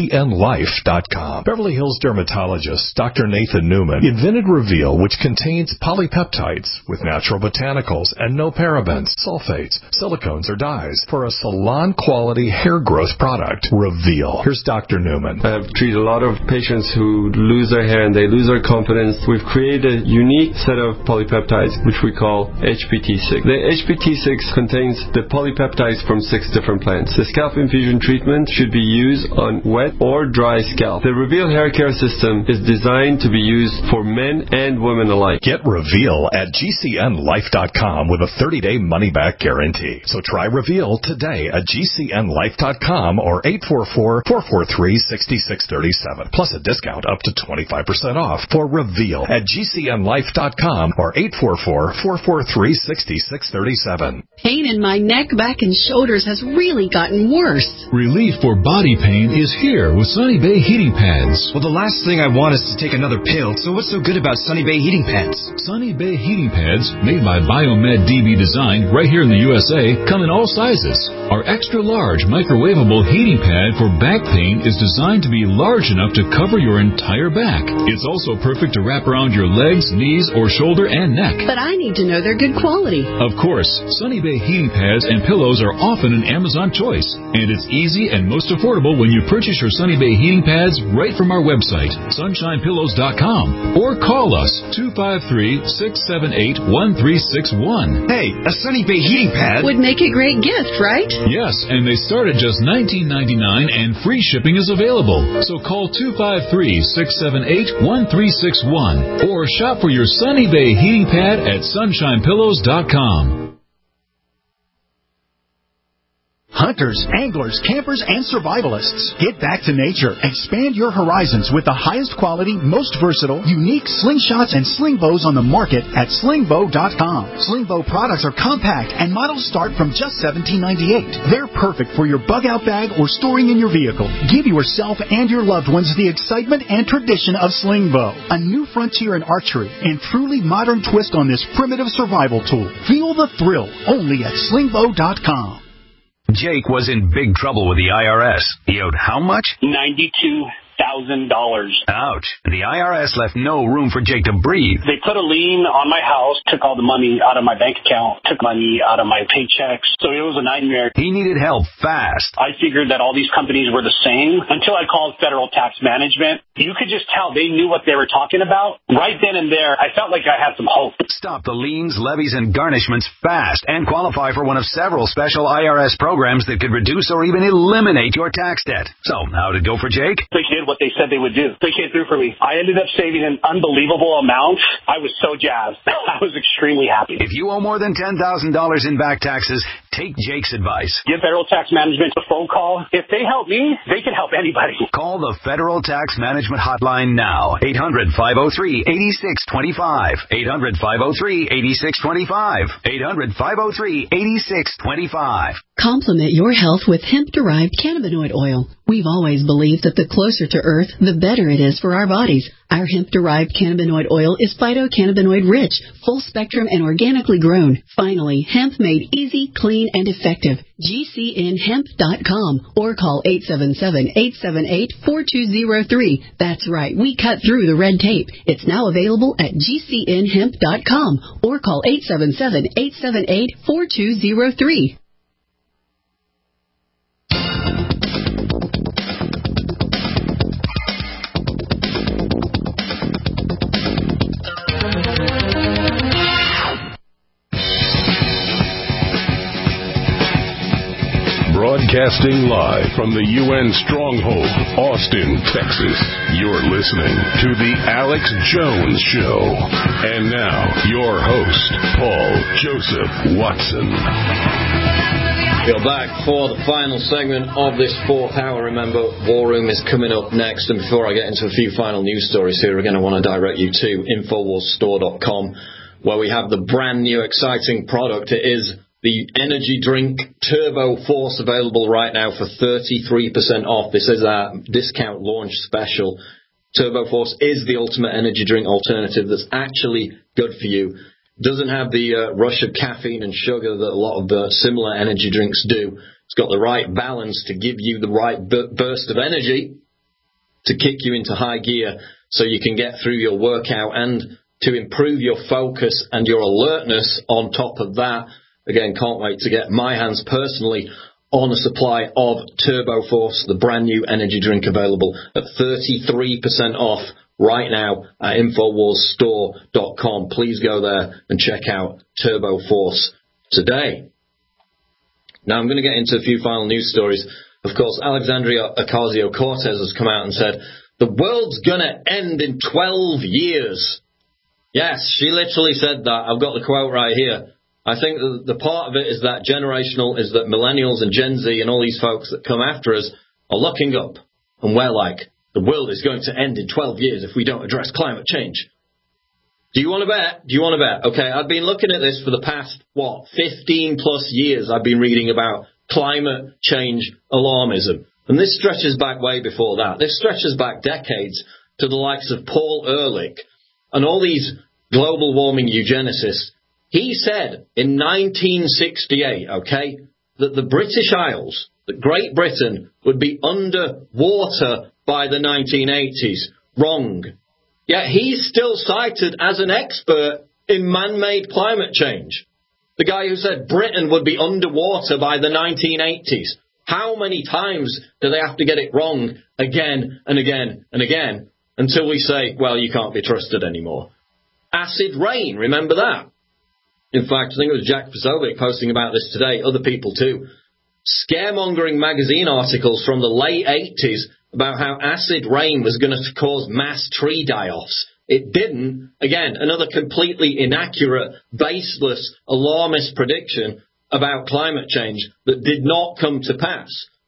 GCNLife.com. Beverly Hills dermatologist Dr. Nathan Newman invented Reveal, which contains polypeptides with natural botanicals and no parabens, sulfates, silicones, or dyes for a salon-quality hair growth product. Reveal. Here's Dr. Newman. I've treated a lot of patients who lose their hair and they lose their confidence. We've created a unique set of polypeptides, which we call HPT6. The HPT6 contains the polypeptides from 6 different plants. The scalp infusion treatment should be used on wet or dry scalp. The Reveal hair care system is designed to be used for men and women alike. Get Reveal at GCNLife.com with a 30-day money-back guarantee. So try Reveal today at GCNLife.com or 844-443-6637. Plus a discount up to 25% off for Reveal at GCNLife.com or 844-443-6637. Hey pain in my neck, back, and shoulders has really gotten worse. Relief for body pain is here with Sunny Bay heating pads. Well, the last thing I want is to take another pill, so what's so good about Sunny Bay heating pads? Sunny Bay heating pads, made by Biomed DB Design right here in the USA, come in all sizes. Our extra large microwavable heating pad for back pain is designed to be large enough to cover your entire back. It's also perfect to wrap around your legs, knees, or shoulder and neck. But I need to know they're good quality. Of course, Sunny Bay heating pads and pillows are often an Amazon choice, and it's easy and most affordable when you purchase your Sunny Bay heating pads right from our website, sunshinepillows.com, or call us 253-678-1361. Hey, a Sunny Bay heating pad would make a great gift, right? Yes, and they start at just $19.99 and free shipping is available. So call 253-678-1361 or shop for your Sunny Bay heating pad at sunshinepillows.com. Hunters, anglers, campers, and survivalists. Get back to nature. Expand your horizons with the highest quality, most versatile, unique slingshots and sling bows on the market at slingbow.com. Slingbow products are compact and models start from just $17.98. They're perfect for your bug-out bag or storing in your vehicle. Give yourself and your loved ones the excitement and tradition of Slingbow, a new frontier in archery and truly modern twist on this primitive survival tool. Feel the thrill only at slingbow.com. Jake was in big trouble with the IRS. He owed how much? $92,000. Ouch. The IRS left no room for Jake to breathe. They put a lien on my house, took all the money out of my bank account, took money out of my paychecks. So it was a nightmare. He needed help fast. I figured that all these companies were the same until I called Federal Tax Management. You could just tell they knew what they were talking about. Right then and there, I felt like I had some hope. Stop the liens, levies, and garnishments fast and qualify for one of several special IRS programs that could reduce or even eliminate your tax debt. So, how'd it go for Jake? They did what they said they would do. They came through for me. I ended up saving an unbelievable amount. I was so jazzed. I was extremely happy. If you owe more than $10,000 in back taxes, take Jake's advice. Give Federal Tax Management a phone call. If they help me, they can help anybody. Call the Federal Tax Management Hotline now. 800-503-8625. 800-503-8625. 800-503-8625. Complement your health with hemp-derived cannabinoid oil. We've always believed that the closer to Earth, the better it is for our bodies. Our hemp-derived cannabinoid oil is phytocannabinoid-rich, full-spectrum, and organically grown. Finally, hemp made easy, clean, and effective. GCNhemp.com or call 877-878-4203. That's right, we cut through the red tape. It's now available at GCNhemp.com or call 877-878-4203. Broadcasting live from the UN stronghold, Austin, Texas. You're listening to The Alex Jones Show. And now, your host, Paul Joseph Watson. We're back for the final segment of this fourth hour. Remember, War Room is coming up next. And before I get into a few final news stories here, again, I want to direct you to InfoWarsStore.com, where we have the brand new exciting product. It is the energy drink Turbo Force, available right now for 33% off. This is our discount launch special. Turbo Force is the ultimate energy drink alternative that's actually good for you. Doesn't have the rush of caffeine and sugar that a lot of similar energy drinks do. It's got the right balance to give you the right burst of energy to kick you into high gear so you can get through your workout and to improve your focus and your alertness. On top of that, again, can't wait to get my hands personally on a supply of Turbo Force, the brand new energy drink, available at 33% off right now at InfoWarsStore.com. Please go there and check out Turbo Force today. Now I'm going to get into a few final news stories. Of course, Alexandria Ocasio-Cortez has come out and said, the world's going to end in 12 years. Yes, she literally said that. I've got the quote right here. I think the part of it is that generational, is that millennials and Gen Z and all these folks that come after us are looking up. And we're like, the world is going to end in 12 years if we don't address climate change. Do you want to bet? Do you want to bet? Okay, I've been looking at this for the past 15 plus years I've been reading about climate change alarmism. And this stretches back way before that. This stretches back decades to the likes of Paul Ehrlich and all these global warming eugenicists. He said in 1968, that the British Isles, that Great Britain would be under water by the 1980s. Wrong. Yet he's still cited as an expert in man-made climate change. The guy who said Britain would be underwater by the 1980s. How many times do they have to get it wrong again and again and again until we say, well, you can't be trusted anymore? Acid rain, remember that? In fact, I think it was Jack Posobiec posting about this today, other people too. Scaremongering magazine articles from the late 80s about how acid rain was going to cause mass tree die-offs. It didn't. Again, another completely inaccurate, baseless, alarmist prediction about climate change that did not come to pass.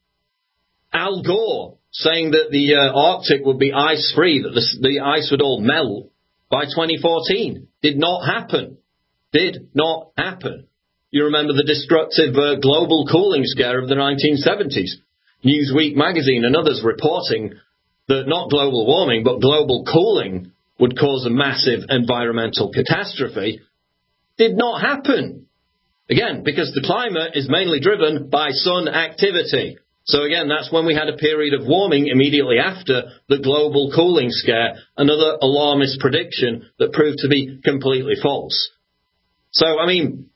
Al Gore saying that the Arctic would be ice-free, that the ice would all melt by 2014. Did not happen. Did not happen. You remember the destructive global cooling scare of the 1970s. Newsweek magazine and others reporting that not global warming, but global cooling would cause a massive environmental catastrophe. Did not happen. Again, because the climate is mainly driven by sun activity. So again, that's when we had a period of warming immediately after the global cooling scare, another alarmist prediction that proved to be completely false. So, I mean,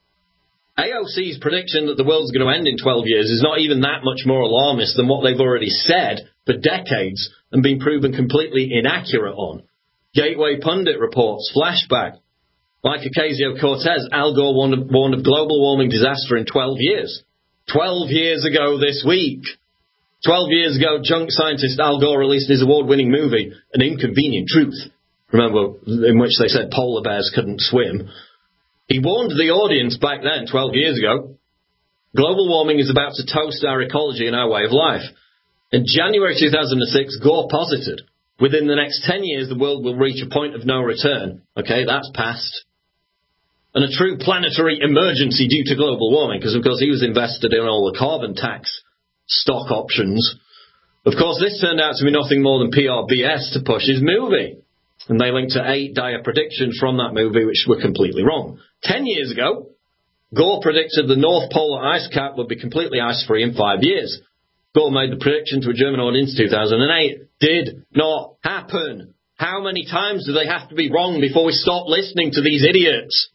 AOC's prediction that the world's going to end in 12 years is not even that much more alarmist than what they've already said for decades and been proven completely inaccurate on. Gateway Pundit reports, flashback. Like Ocasio-Cortez, Al Gore warned of global warming disaster in 12 years. 12 years ago this week. 12 years ago, junk scientist Al Gore released his award-winning movie, An Inconvenient Truth. Remember, in which they said polar bears couldn't swim. He warned the audience back then, 12 years ago, global warming is about to toast our ecology and our way of life. In January 2006, Gore posited, within the next 10 years, the world will reach a point of no return. Okay, that's passed. And a true planetary emergency due to global warming, because, of course, he was invested in all the carbon tax stock options. Of course, this turned out to be nothing more than PR BS to push his movie. And they linked to 8 dire predictions from that movie, which were completely wrong. 10 years ago, Gore predicted the North Polar ice cap would be completely ice-free in 5 years. Gore made the prediction to a German audience in 2008. Did not happen. How many times do they have to be wrong before we stop listening to these idiots?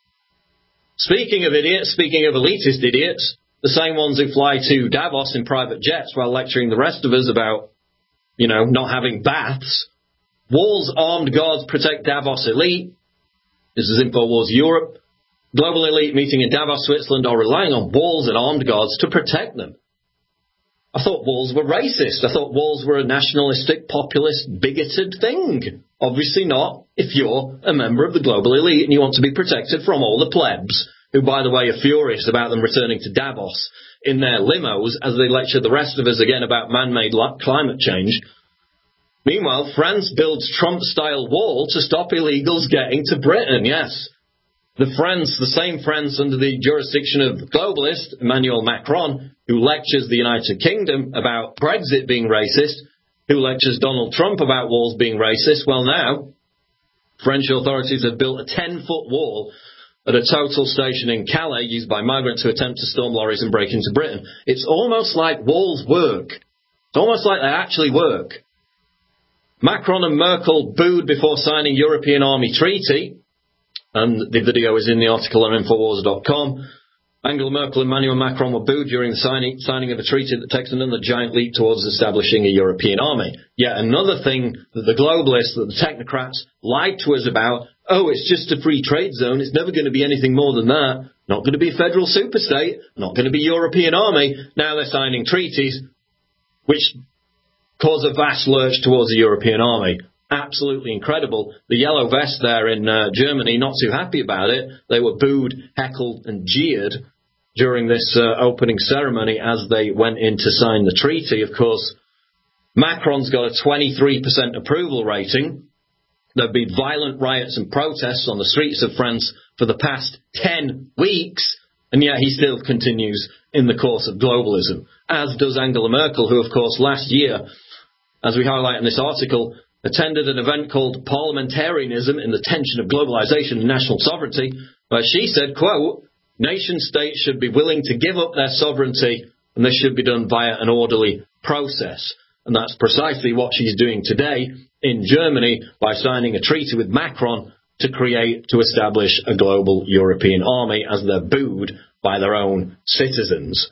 Speaking of idiots, speaking of elitist idiots, the same ones who fly to Davos in private jets while lecturing the rest of us about, not having baths. Walls armed guards protect Davos elite. This is InfoWars Europe. Global elite meeting in Davos, Switzerland are relying on walls and armed guards to protect them. I thought walls were racist. I thought walls were a nationalistic, populist, bigoted thing. Obviously not if you're a member of the global elite and you want to be protected from all the plebs, who, by the way, are furious about them returning to Davos in their limos as they lecture the rest of us again about man-made climate change. Meanwhile, France builds Trump-style wall to stop illegals getting to Britain, yes. The same France under the jurisdiction of globalist Emmanuel Macron, who lectures the United Kingdom about Brexit being racist, who lectures Donald Trump about walls being racist. Well, now, French authorities have built a 10-foot wall at a total station in Calais used by migrants who attempt to storm lorries and break into Britain. It's almost like walls work. It's almost like they actually work. Macron and Merkel booed before signing European Army Treaty, and the video is in the article on Infowars.com. Angela Merkel and Emmanuel Macron were booed during the signing of a treaty that takes another giant leap towards establishing a European army. Yet another thing that the globalists, that the technocrats lied to us about, it's just a free trade zone, it's never going to be anything more than that, not going to be a federal superstate, not going to be European army. Now they're signing treaties which cause a vast lurch towards the European army. Absolutely incredible. The yellow vest there in Germany, not too happy about it. They were booed, heckled and jeered during this opening ceremony as they went in to sign the treaty. Of course, Macron's got a 23% approval rating. There've been violent riots and protests on the streets of France for the past 10 weeks, and yet he still continues in the course of globalism, as does Angela Merkel, who, of course, last year, as we highlight in this article, attended an event called Parliamentarianism in the Tension of Globalization and National Sovereignty, where she said, quote, nation-states should be willing to give up their sovereignty, and this should be done via an orderly process. And that's precisely what she's doing today in Germany by signing a treaty with Macron to establish a global European army as they're booed by their own citizens.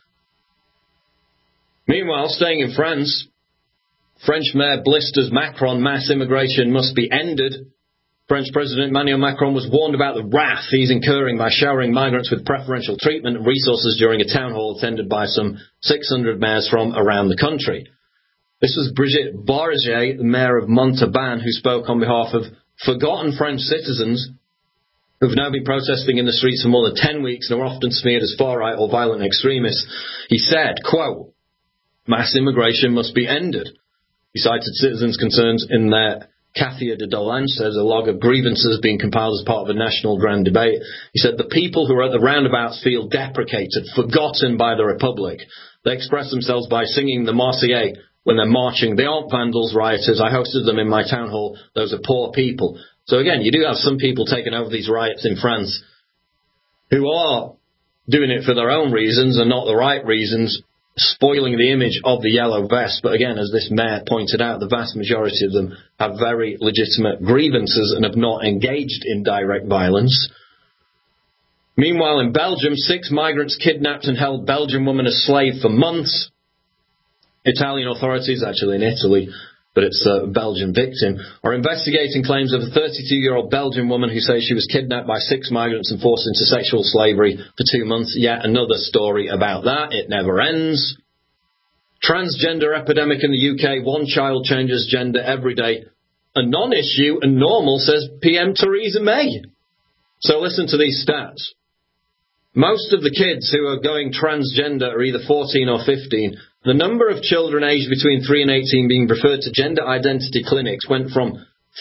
Meanwhile, staying in France, French Mayor blisters Macron, mass immigration must be ended. French President Emmanuel Macron was warned about the wrath he's incurring by showering migrants with preferential treatment and resources during a town hall attended by some 600 mayors from around the country. This was Brigitte Barget, the mayor of Montauban, who spoke on behalf of forgotten French citizens who've now been protesting in the streets for more than 10 weeks and are often smeared as far-right or violent extremists. He said, quote, mass immigration must be ended. He cited citizens' concerns in their Cathia de Dolan, says a log of grievances being compiled as part of a national grand debate. He said the people who are at the roundabouts feel deprecated, forgotten by the Republic. They express themselves by singing the Marseillaise when they're marching. They aren't vandals, rioters. I hosted them in my town hall. Those are poor people. So again, you do have some people taking over these riots in France who are doing it for their own reasons and not the right reasons, spoiling the image of the yellow vest. But again, as this mayor pointed out, the vast majority of them have very legitimate grievances and have not engaged in direct violence. Meanwhile, in Belgium, 6 migrants kidnapped and held Belgian woman as slave for months. Italian authorities, actually in Italy, but it's a Belgian victim, are investigating claims of a 32-year-old Belgian woman who says she was kidnapped by 6 migrants and forced into sexual slavery for 2 months. Yet another story about that. It never ends. Transgender epidemic in the UK. 1 child changes gender every day. A non-issue and normal, says PM Theresa May. So listen to these stats. Most of the kids who are going transgender are either 14 or 15. The number of children aged between 3 and 18 being referred to gender identity clinics went from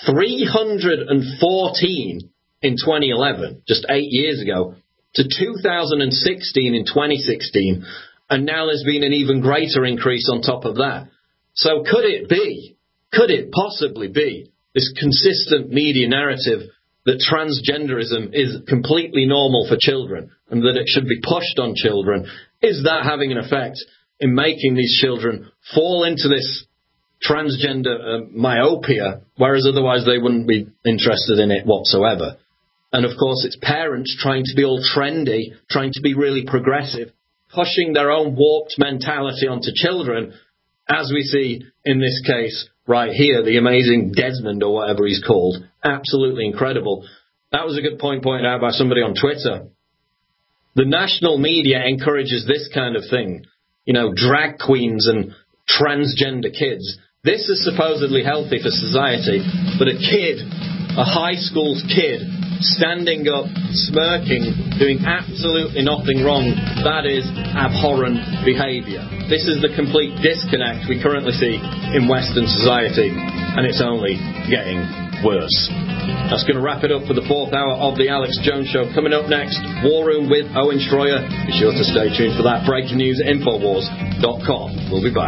314 in 2011, just 8 years ago, to 2016 in 2016, and now there's been an even greater increase on top of that. So could it possibly be, this consistent media narrative that transgenderism is completely normal for children and that it should be pushed on children? Is that having an effect in making these children fall into this transgender myopia, whereas otherwise they wouldn't be interested in it whatsoever? And of course, it's parents trying to be all trendy, trying to be really progressive, pushing their own warped mentality onto children, as we see in this case right here, the amazing Desmond, or whatever he's called. Absolutely incredible. That was a good point pointed out by somebody on Twitter. The national media encourages this kind of thing. You know, drag queens and transgender kids. This is supposedly healthy for society, but a kid, a high school kid, standing up, smirking, doing absolutely nothing wrong, that is abhorrent behaviour. This is the complete disconnect we currently see in Western society, and it's only getting worse. That's going to wrap it up for the 4th hour of the Alex Jones Show. Coming up next, War Room with Owen Schroyer. Be sure to stay tuned for that. Breaking news, Infowars.com. We'll be back.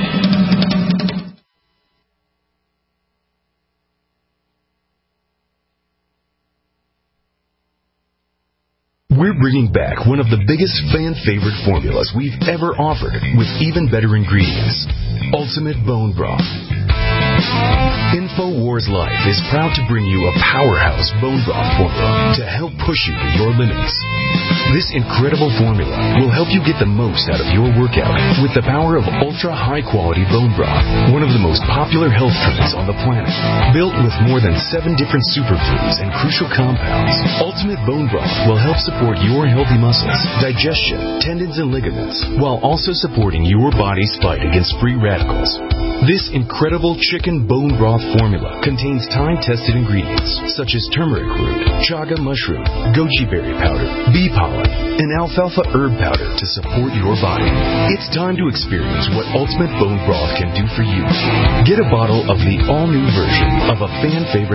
We're bringing back one of the biggest fan-favorite formulas we've ever offered with even better ingredients. Ultimate Bone Broth. InfoWars Life is proud to bring you a powerhouse bone broth formula to help push you to your limits. This incredible formula will help you get the most out of your workout with the power of ultra-high-quality bone broth, one of the most popular health trends on the planet. Built with more than 7 different superfoods and crucial compounds, Ultimate Bone Broth will help support your healthy muscles, digestion, tendons, and ligaments, while also supporting your body's fight against free radicals. This incredible chicken bone broth formula contains time-tested ingredients such as turmeric root, chaga mushroom, goji berry powder, bee pollen, and alfalfa herb powder to support your body. It's time to experience what Ultimate Bone Broth can do for you. Get a bottle of the all-new version of a fan-favorite